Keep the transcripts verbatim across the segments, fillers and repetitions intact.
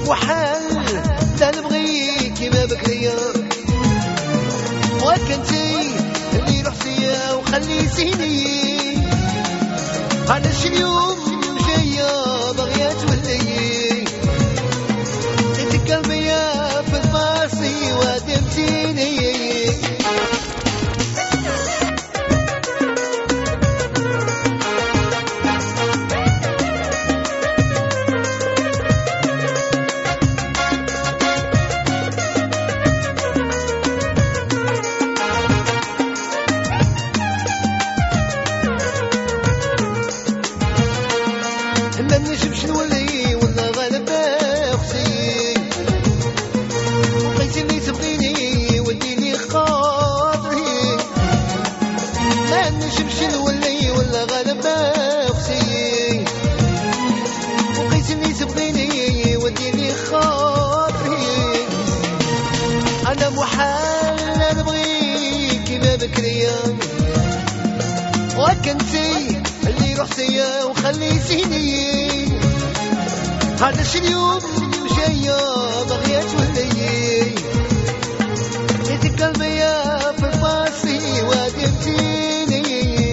وحال لا نبغيك كيما بكرية وكنتي اللي رحتي وخليتيني علاش اليوم جاية باغية تولي انت قلبي في الماضي ودمتيني ما نجمش نولي ولا غالبة اختي بقيتيني تبغيني وديني خاطري ما نجمش نولي ولا غالبة اختي بقيتيني تبغيني وديني خاطري انا محال نبغيك كيما بكرية وكنتي اللي رحتي وخليتيني علاش اليوم جاية باغية تولي انت قلبي في الماضي ودمتيني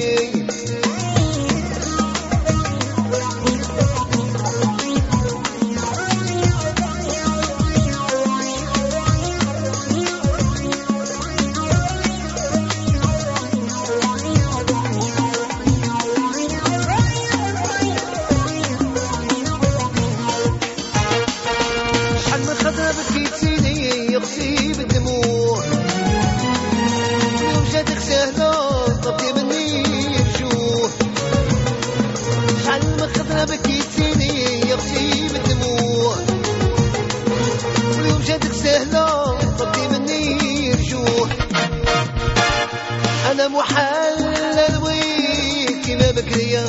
بكيتيني يغسي بالدموع اليوم جاتك سهلة طلبتي مني رجوع شحال من خطرة بكيتيني يغسي بالدموع اليوم جاتك سهلة طلبتي مني رجوع أنا محال نبغيك كيما بكرية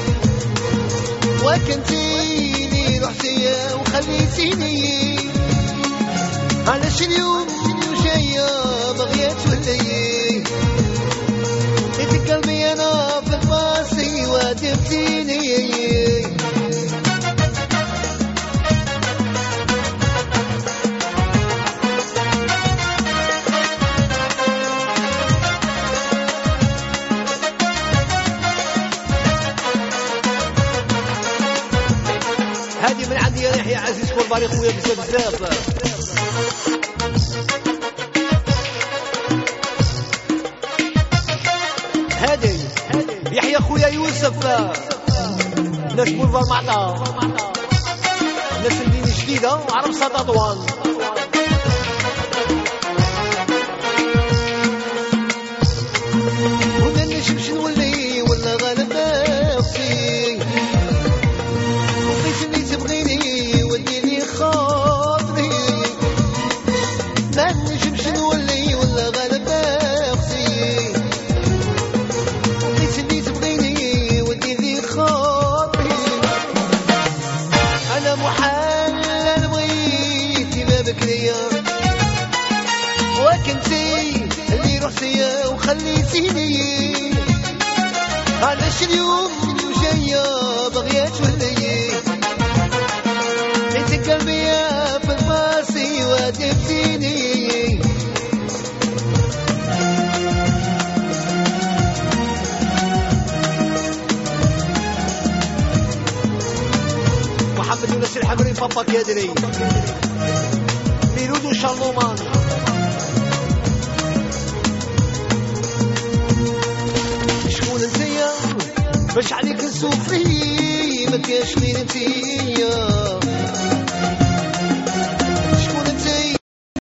وكنتيني رحتي وخليتيني علاش اليوم جاية باغية تولي انت قلبي انا في الماضي ودمتيني هادي من عندي يا يحيى عزيز كورباني خويا بزاف بزاف هادي يحيى خويا يوسف ناس بولفار معطا ناس المدينة جديدة عرب تطوان وما نجمش نولي ولا غالبة اختي بغيتني تبغيني وديني خاطري ما نجمش نولي ولا غالبة اختي بغيتني تبغيني وديني خاطري انا محال نبغيك كيما بكرية وكنتي اللي رحتي وخليتيني علاش اليوم جاية باغية تولي انت قلبي في الماضي ودمتيني محمد يونس الحمري بابا كادري ميلود وشالومان شكون انتيا باش عليك نسوفي مكاش غير انتيا